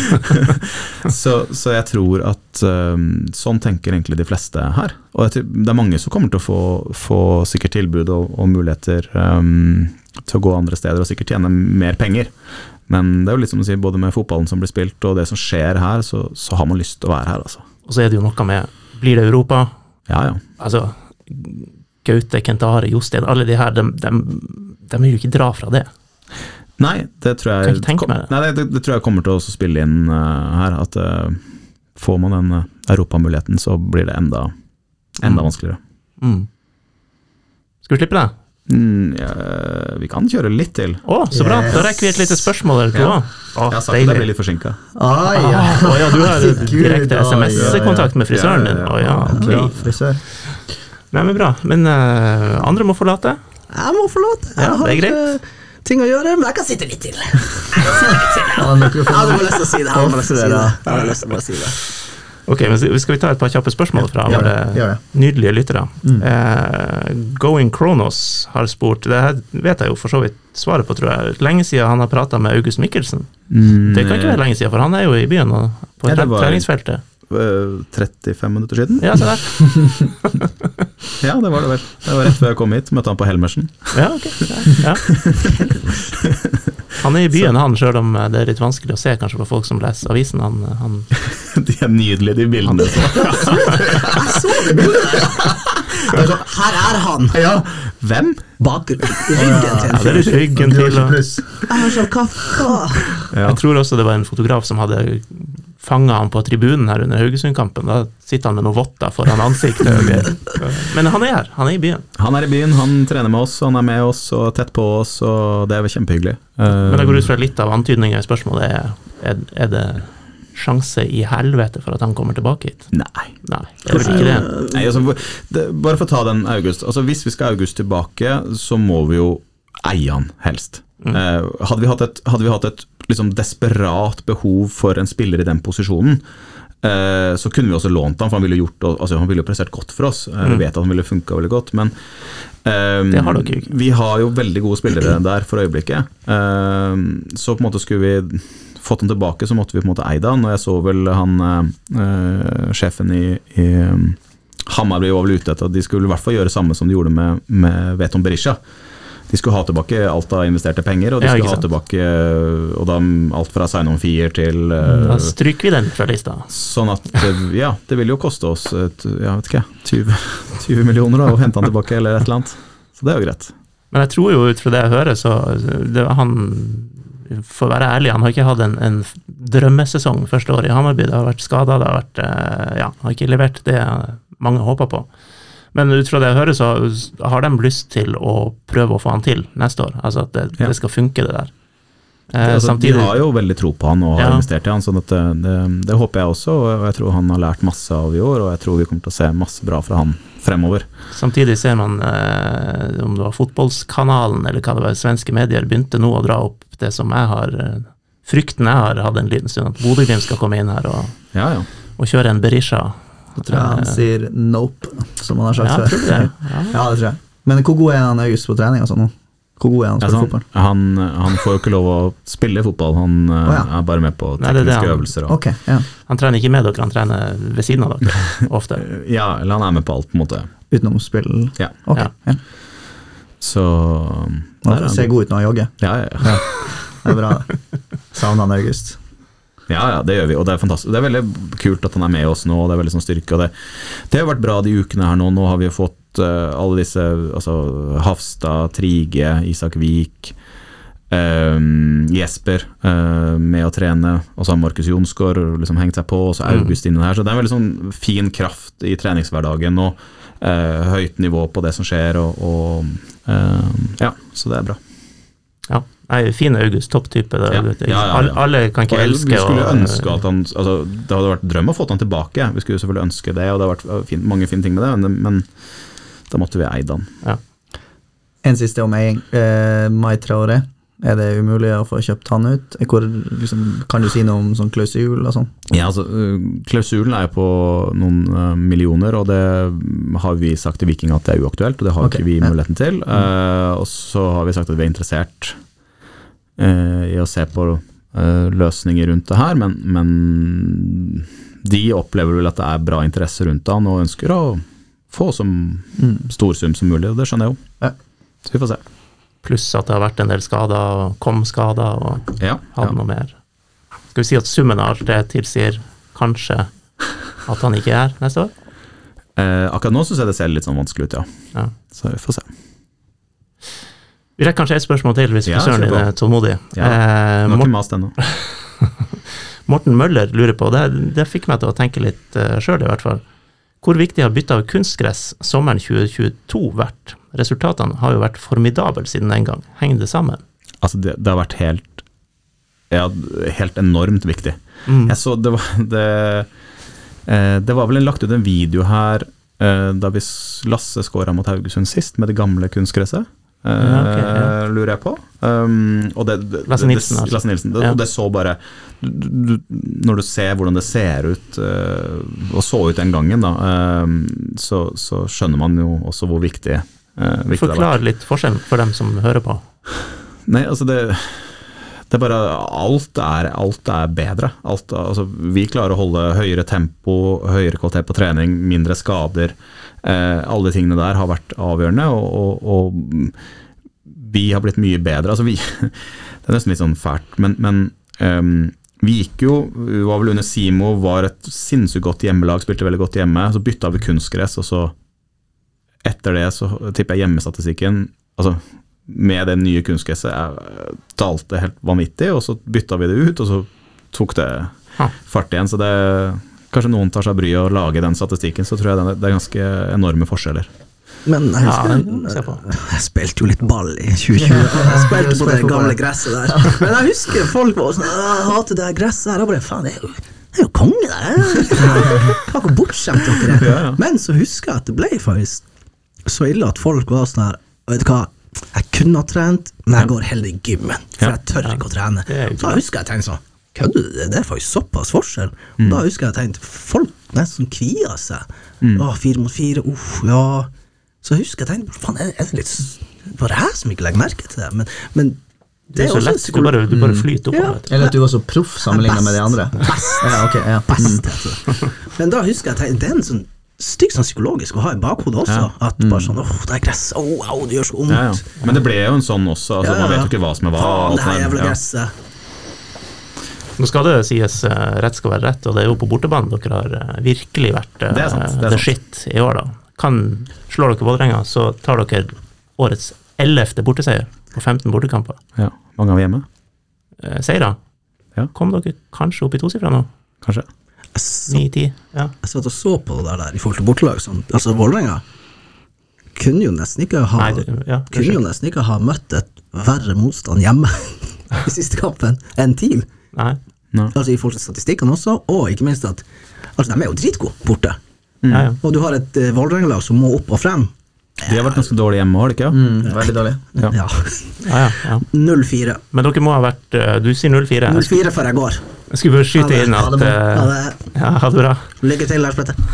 så, så jeg tror at um, sånn tenker egentlig de fleste her. Og jeg tror, det er mange som kommer til å få, få sikkert tilbud og, og muligheter um, til å gå andre steder og sikkert tjene mer penger. Men det er jo litt som å si, både med fotballen som blir spilt og det som skjer her, så, så har man lyst til å være her, altså. Og så er det jo noe med, blir det Europa? Ja, ja. Altså, Gaute, Kentare, Jostein, alle de her, de, de, de vil jo ikke dra fra det. Nei, det tror jeg, kan ikke tenke meg det. Nei, det, det tror jeg kommer til å spille inn uh, her, at uh, får man den uh, Europamuligheten, så blir det enda, enda mm. vanskeligere. Mm. Skal vi slippe det? Mm, ja, vi kan kjøre litt til. Å, så bra, yes. Da rekker vi et lite spørsmål eller to. Ja. Å, jeg har sagt at jeg blir litt forsinket. Ah, ja. Ah, ja, du har direkte sms-kontakt med frisøren din. Å ja, okay. Frisør. Nei, men bra. Men uh, andre må forlate? Jeg må forlate. Jeg ja, det er greit. har uh, ting å gjøre, men jeg kan sitte litt til. Jeg kan sitte litt til. Jeg hadde bare lyst til å si det. Jeg hadde bare lyst til å si det. Jeg hadde lyst til å si det. Ok, men skal vi ta et par kjappe spørsmål fra ja, våre ja, ja. nydelige lyttere? Mm. Eh, Going Kronos har spurt, det her vet jeg jo for så vidt svaret på, tror jeg. Lenge siden han har pratet med August Mikkelsen. Mm, det kan ikke være lenge siden, for han er jo i byen og på ja, treningsfeltet. trettifem minutter siden? Ja, så der. Ja, det var det vel. Det var rett før jeg kom hit, møtte han på Helmersen. Ja, ok. Ja. Han er i byen, så. Han, selv om det er litt vanskelig å se kanskje på folk som leser avisen. Han, han de er nydelige, de bildene. Jeg så det bildet. Her er han. Ja. Hvem? Bak ryggen til. Ja, det er litt ryggen til. Og jeg, så, hva, hva? Ja. Jeg tror også det var en fotograf som hadde fanget han på tribunen her under Haugesund-kampen. Da sitter han med noe votter foran ansiktet. Men han er her, han er i byen. Han er i byen, han trener med oss, han er med oss og tett på oss, og det er vel kjempehyggelig. Men det går ut fra litt av antydningen i spørsmålet, er, er det sjanse i helvete for at han kommer tilbake hit? Nei. Nei, det er vel ikke det. Nei, altså, det, bare for å ta den August, altså hvis vi skal August tilbake, så må vi jo eie han helst. Mm. Eh, hadde vi hatt et, hadde vi hatt et liksom desperat behov for en spiller i den posisjonen, eh, så kunne vi også lånt han, for han ville gjort, altså han ville jo prestert godt for oss. Mm. Vi vet at han ville funket veldig godt, men eh, det har dere ikke. Vi har jo veldig gode spillere der for øyeblikket. Eh, så på en måte skulle vi fått han tilbake, så måtte vi på en måte eie han, og jeg så vel han eh, sjefen i, i Hammarby var vel ute etter at de skulle i hvert fall gjøre samme som de gjorde med, med Veton Berisha. De skulle ha tilbake alt av investerte penger, og de ja, skulle ha tilbake og da, alt fra sign-on fire til uh, da stryker vi den fra lista. Sånn at, ja, det vil jo koste oss et, ja, vet ikke, tyve, tyve millioner da, å hente han tilbake eller et eller annet. Så det er jo greit. Men jeg tror jo ut fra det jeg hører, så det, han, for å være ærlig, han har ikke hatt en, en drømmesesong første år i Hammarby. Det har vært skadet, det har vært, ja, han har ikke levert det mange håper på. Men ut fra det jeg hører, så har de lyst til å prøve å få han til neste år. Altså at det, ja. det skal funke, det der. Eh, det, altså, samtidig, de har jo veldig tro på han og har ja. investert i han, sånn at det, det, det håper jeg også, og jeg tror han har lært masse av i år, og jeg tror vi kommer til å se masse bra fra han fremover. Samtidig ser man, eh, om det var fotballskanalen, eller hva det var, svenske medier, begynte nå å dra opp det som jeg har, frykten jeg har hatt en liten stund, at Bodø Glimt skal komme inn her og, ja, ja. og kjøre en Berisha. Ja, han sier nope, som han har sagt ja, før. Det. Ja. Ja, det tror jeg. Men hvor god er han August på trening og sånn nå? Hvor god er han å spille ja, fotball? Han, han får jo ikke lov å spille fotball, han oh, ja. er bare med på tekniske Nei, det det han, øvelser. Og. Okay, ja. Han trener ikke med dere, han trener ved siden av dere, ofte. Ja, eller han er med på alt, på en måte. Utenom spill? Ja. Ok, ja. Så han ser god ut når han jogger. Ja, ja, ja. Det er bra. Savner han August. Ja, ja, det gjør vi, og det er fantastisk. Det er veldig kult at han er med oss nå, og det er veldig sånn styrke, og det, det har vært bra de ukene her nå. Nå har vi fått uh, alle disse, altså Hafstad, Trige, Isak Vik, um, Jesper uh, med å trene, og så har Markus Jonsgaard liksom hengt seg på, og så August inne her, så det er en veldig sånn fin kraft i treningshverdagen, og uh, høyt nivå på det som skjer, og, og uh, ja, så det er bra. Ja, nei, fin August, topptype ja, ja, ja, ja. Alle, alle kan ikke og elske vi skulle og, ønske at han, altså, det hadde vært drøm å få han tilbake, vi skulle selvfølgelig ønske det, og det har vært fin, mange fine ting med det, men, men da måtte vi eie han. Ja. En siste om eiing, eh, Mai Traoré, er det umulig å få kjøpt han ut? Hvor, liksom, kan du si noe om sånn klausul og sånn? Ja, altså, klausulen er på noen uh, millioner, og det har vi sagt til Viking at det er uaktuelt, og det har okay, ikke vi muligheten ja. til. Uh, og så har vi sagt at vi er interessert uh, i å se på uh, løsninger rundt det her, men, men de opplever vel at det er bra interesse rundt han, og ønsker å få som mm. stor sum som mulig, og det skjønner jeg jo. Ja. Så vi får se. pluss at det har vært en del skader, og kom skader, og Ja, hadde ja. noe mer. Skal vi si at summen av alt det tilsier kanskje at han ikke er her neste år? Eh, akkurat nå synes jeg det ser litt sånn vanskelig ut, ja. Ja. Så vi får se. Vi rekker kanskje et spørsmål til hvis Ja, frisøren kjør din på. er tålmodig. Ja, Eh, Nå har Mort- ikke mast ennå. Morten Møller lurer på, det, det fikk meg til å tenke litt uh, selv i hvert fall. Hvor viktig har bytte av kunstgress sommeren tjue tjueto vært? Resultatene har jo vært formidable siden den gang. Henger det sammen? Altså, det, det har vært helt, ja, helt enormt viktig. Mm. Jeg så, det var, det, eh, det var vel en lagt ut en video her, eh, da vi s- Lasse skåret mot Haugesund sist, med det gamle kunstgresset. Eh, Ja, ok, ja. lurer jeg på. Um, og det, det, Lasse Nilsen, det, altså. Lasse Nilsen. Det, Ja. og det så bare du, du, Når du ser hvordan det ser ut, uh, og så ut den gangen, da, um, så, så skjønner man jo også hvor viktig, uh, viktig det har vært. Forklar litt forskjellen for dem som hører på. Nei, altså det Det er bare Alt er, alt er bedre. Alt, altså, vi klarer å holde høyere tempo, høyere kvalitet på trening, mindre skader. Eh, alle de tingene der har vært avgjørende, og, og, og vi har blitt mye bedre. Altså, vi, det er nesten litt sånn fælt, men, men um, vi gikk jo, vi var vel under Simo, var et sinnssykt godt hjemmelag, spilte veldig godt hjemme, så bytta vi kunstgress, og så etter det så tipper jeg hjemmestatistikken, altså med det nye kunstgresset jeg talte helt vanvittig, og så bytta vi det ut, og så tok det Ha. fart igjen, så det kanskje noen tar seg bry å lage den statistikken, så tror jeg det er ganske enorme forskjeller. Men jeg, Ja, husker, det kan vi se på. jeg spilte jo litt ball i tjue tjue. Jeg spilte på det gamle gresset der. Men jeg husker folk var sånn, jeg hater det her gresset her. Jeg bare, faen, det er jo, det er jo konge der. Hva bortskjemt dere er. Ja, ja. Men så husker jeg at det ble faktisk så ille at folk var sånn her, vet du hva, jeg kunne ha trent, men jeg går heller i gymmen, for jeg tør ikke å trene. Det er jo Så da husker jeg tenkte sånn, kødder du det? Det er faktisk såpass forskjell. Og da husker jeg tenkte, folk nesten kvier seg. Å, fire mot fire, uff, ja. Så husker jeg tenkte, faen, er er det litt s- bare jeg som ikke legger merke til det? Men, men Det er så også lett, du psykolo- bare, du bare flyter oppover. Ja. vet du. Eller at du var så proff sammenlignet med de andre. Ja, ok, ja. Best, heter det. Men da husker jeg tenkte, det er en sånn stygt sånn psykologisk å ha i bakhodet også, Ja. at bare sånn, åh, det er gress, åh, au, det gjør så vondt. Ja, ja. Men det ble jo en sånn også, altså, Ja, ja, man vet ja. jo ikke hva som er hva. Faen, alt det her der. jævla Ja. gresset. Nå skal det sies, eh, rett skal være rett, og det er jo på bortebanen dere har eh, virkelig vært eh, Det er sant, det er the sant. shit i år da. Kan, slår dere Vålerenga, så tar dere årets ellevte borteseier på femten bortekamper. Ja. Mange av hjemme, Eh, Seier Ja. Kom dere kanskje opp i tosifra nå? kanskje. Jeg satt, ni ti? Ja. jeg satt og så på det der, der i forhold til bortelag, sånn, altså Vålerenga kunne jo nesten ikke ha, Nei, det, ja, kunne jo unnskyld. nesten ikke ha møtt et verre motstand hjemme i siste kampen enn TIL. Nei. Altså i forhold til statistikken også, og ikke minst at altså de er jo dritgode borte. Ja, ja. Og du har et uh, Vålerenga-lag som må opp og frem. De har vært ganske dårlige hjemme, har de ikke? Mm, veldig dårlig. Ja. Ja. Ja, ja, ja. null fire. Men dere må ha vært eh, Du sier null fire. null Jeg, skulle- fire før jeg går. jeg skulle bare skyte Ha det. inn Ha at det bra. eh, Ja, det, Ja, ha det bra. lykke til, Lars Petter.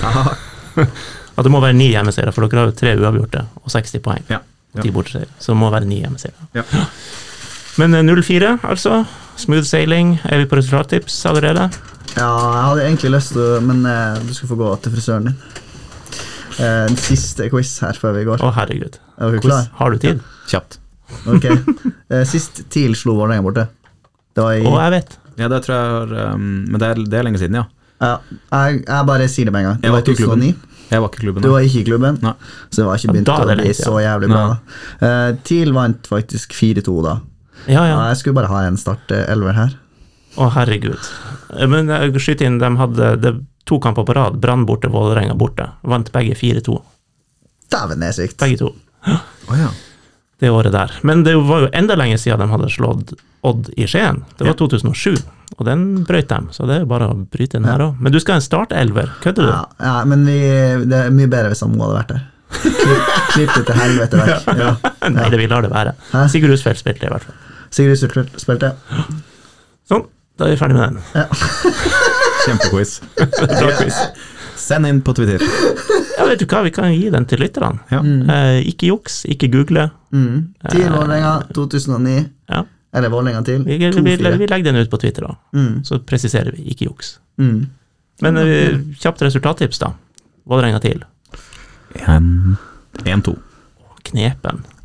At det må være ni hjemmeseiere, for dere har jo tre uavgjorte og seksti poeng. Ja. Og ti borteseiere, så det må være ni hjemmeseiere. Ja. Men eh, null fire, altså. Smooth sailing. Er vi på resultattips allerede? Ja, jeg hadde egentlig lyst til å, men eh, du skal få gå til frisøren din. Eh, en siste quiz her før vi går. Å, herregud. Er du Quiz. klar? Har du tid? Kjapt. Ok. Eh, sist TIL slo Vålerenga borte. Det var i Å, jeg vet. Ja, det tror jeg har, um, men det er, det er lenge siden, ja. ja, jeg, jeg bare sier det med en gang. Det Jeg var var i ikke i klubben. to tusen og ni. Jeg var ikke i klubben. Du da. var ikke i klubben, Nei. så det var ikke Ja, begynt da er å det bli lenge siden. så jævlig bra. Nei. da. Eh, TIL vant faktisk fire to da. Ja, ja. Ja, jeg skulle bare ha en startelver her. Å, herregud. Eh, Men jeg skyter inn, de hadde det, to kamper på rad. Brann borte, Vålerenga borte. Vant begge fire to. Dæven, det er sykt. Begge to. Å, ja. Det året der. Men det var jo enda lenge siden de hadde slått Odd i Skien. Det var Ja. to tusen og sju, og den brøt dem. Så det er jo bare å bryte den her òg. Men du skal ha en startelver, kødder du? Ja, ja, men vi, det er mye bedre hvis han må hadde vært der. Klipp, klipp det til helvete vekk. Ja. Nei, det vi lar det være. Hæ? Sigurd Husfeldt spilte i hvert fall. Sigurd Husfeldt spilte. Sånn, da er vi ferdig med den. Kjempequiz. Bra quiz. Send inn på Twitter. Ja, vet du hva, vi kan gi den til lytterne. Ja. Eh, ikke juks, ikke google. Mm. TIL Vålerenga to tusen og ni. Ja. Eller Vålerenga TIL. Vi, vi, to vi, fire. vi legger den ut på Twitter, da. Mm. Så presiserer vi, ikke juks. Mm. Men eh, kjapt resultattips, da. Vålerenga til. En to. Knepen.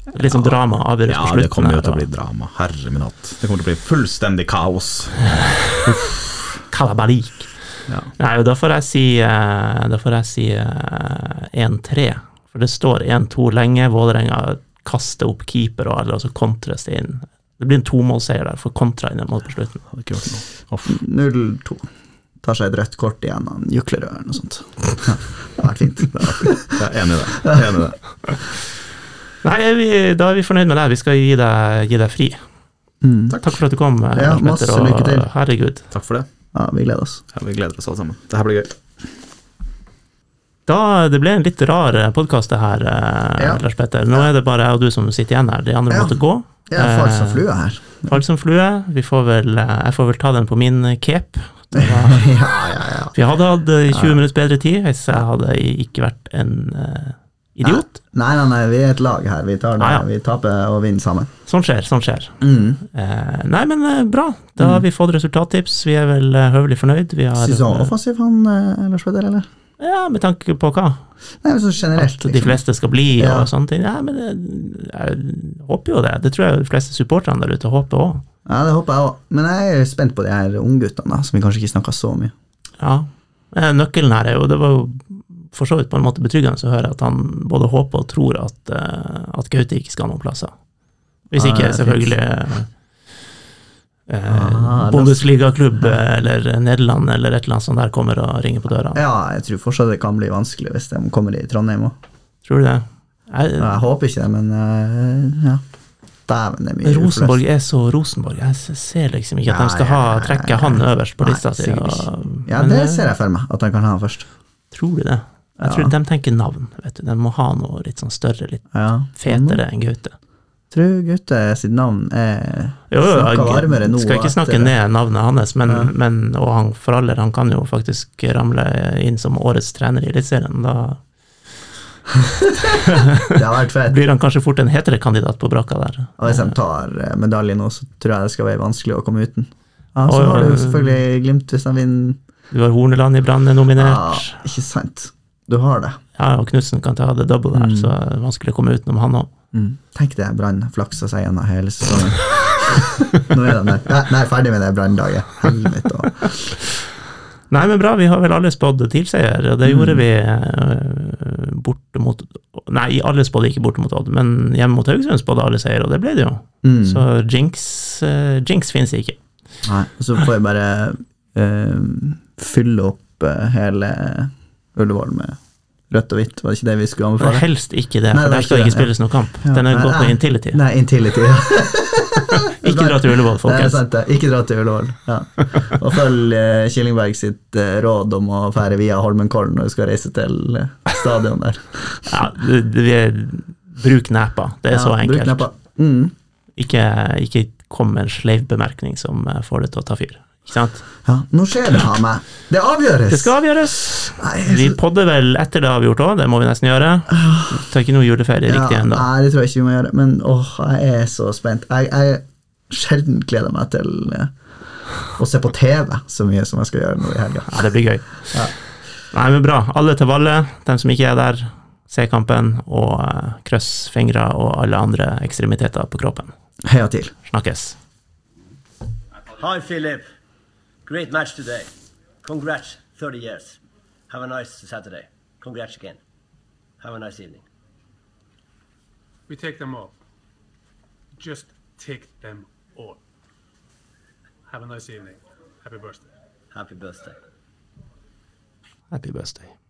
Litt sånn drama avgjøres ja, på slutten. Ja, det kommer jo til å og... bli drama. Herre min hatt. Det kommer til å bli fullstendig kaos. Kalabalik. Ja. Nei, og da får jeg si Da får jeg si én tre. For det står én to lenge. Vålerenga kaster opp keeper og alle, og så kontres det inn. Det blir en tomålseier der, for kontra inn mot på slutten. Hadde ikke gjort noe. null to. Tar seg et rødt kort igjen av Juklerød eller noe sånt. Ja, det har vært fint. Det har vært fint. Jeg er enig i det. Jeg er enig i det. Nei, er vi, da er vi fornøyd med det. Vi skal gi deg, gi deg fri. Mm. Takk. Takk for at du kom, ja, Lars Petter. Masse lykke til. Herregud. Takk for det. Ja, vi gleder oss. Ja, vi gleder oss alle sammen. Det her blir gøy. Da, det ble en litt rar podcast det her, ja. Lars Petter. Nå er det bare jeg og du som sitter igjen her. De andre ja. måtte gå. Ja, falt som flue her. Falt som flue. Vi får vel, jeg får vel ta den på min cape. Var, ja, ja, ja. Vi hadde hatt tjue ja. minutter bedre tid hvis jeg hadde ikke vært en uh, idiot. Nei, nei, nei, vi er et lag her. Vi, tar det, ah, ja. vi taper og vinner sammen. Sånn skjer, sånn skjer. Mm. Uh, nei, men uh, bra. Da har vi fått resultattips. Vi er vel uh, høvelig fornøyd. Sesongoffensiv han, uh, Lars Petter, eller? Ja, med tanke på hva? Nei, så generelt. At de fleste skal bli ja. og sånne ting. Ja, men jeg, jeg håper jo det. Det tror jeg de fleste supporterne der ute håper også. Ja, det håper jeg også. Men jeg er spent på de her ungguttene, som vi kanskje ikke snakker så mye. Ja, nøkkelen her er jo, det var jo for så vidt på en måte betryggende å høre at han både håper og tror at, at Gaute ikke skal ha noen plasser. Hvis ikke, ja, selvfølgelig eh, ah, Bundesliga-klubb eller Nederland eller et eller annet sånt der kommer og ringer på døra. Ja, jeg tror fortsatt det kan bli vanskelig hvis de kommer i Trondheim også. Tror du det? Jeg, jeg håper ikke det, men ja. Dæven, det er mye Rosenborg er så Rosenborg. Jeg ser liksom ikke at ja, de skal ha, trekke han øverst på lista si. Ja, det ser jeg for meg, at de kan ha han først. Tror du det? Jeg ja. tror de tenker navn, vet du. De må ha noe litt sånn større, litt ja. fetere enn Gaute. Tror Gaute sitt navn er jo, jo, jeg, varmere nå. Skal ikke snakke etter, ned navnet hans, men, ja. men og han, for aller, han kan jo faktisk ramle inn som årets trener i Eliteserien. Da det har vært fett. Blir han kanskje fort en hetere kandidat på brakka der. Og hvis de tar medalje nå, så tror jeg det skal være vanskelig å komme uten. Ja, så og, har du jo selvfølgelig Glimt hvis de vinner. Du har Horneland i Brann nominert. Ja, ikke sant. Du har det. Ja, og Knudsen kan ta det double der, mm. så det er vanskelig å komme utenom han også. Mm. Tenk det, Brann flakser seg gjennom hele sesongen. Nå er de der. Nei, nei, ferdig med det Branndaget. Helvete også. Nei, men bra, vi har vel alle spådd tilseier, og det mm. gjorde vi uh, borte mot, nei, alle spådde ikke borte mot Odd, men hjemme mot Haugesund spådde alle seier, og det ble det jo. Mm. Så jinx, uh, jinx finnes ikke. Nei, så får jeg bare uh, fylle opp uh, hele Ullevål med rødt og hvitt, var det ikke det vi skulle anbefale? Helst ikke det, for nei, der skal det ikke spilles ja. noen kamp. Ja. Den er gått på Intility. Nei, Intility, ja. Ikke dra til Ullevål, folkens. Det er sant det, ikke dra til Ullevål. Ja. Og følg uh, Killingberg sitt uh, råd om å fære via Holmenkollen når du skal reise til uh, stadion der. Ja, det, det er, bruk nepa, det er ja, så enkelt. Bruk nepa. Mm. Ikke, ikke kom med en sleivbemerkning som uh, får det til å ta fyr. Ikke sant? Ja, nå skjer det av meg. Det avgjøres. Det skal avgjøres. Nei, så... Vi podder vel etter det avgjort også, det må vi nesten gjøre. Vi tar ikke noe juleferie ja, riktig enda. Nei, det tror jeg ikke vi må gjøre, men åh, jeg er så spent. Jeg, jeg sjelden gleder meg til uh, å se på T V så mye som jeg skal gjøre nå i helga. Ja, det blir gøy. Ja. Nei, men bra. Alle til Valle, de som ikke er der, se kampen, og uh, krøss fingre og alle andre ekstremiteter på kroppen. Heia til. Snakkes. Hi, Philip. Great match today. Congrats, thirty years. Have a nice Saturday. Congrats again. Have a nice evening. We take them all. Just take them all. Have a nice evening. Happy birthday. Happy birthday. Happy birthday.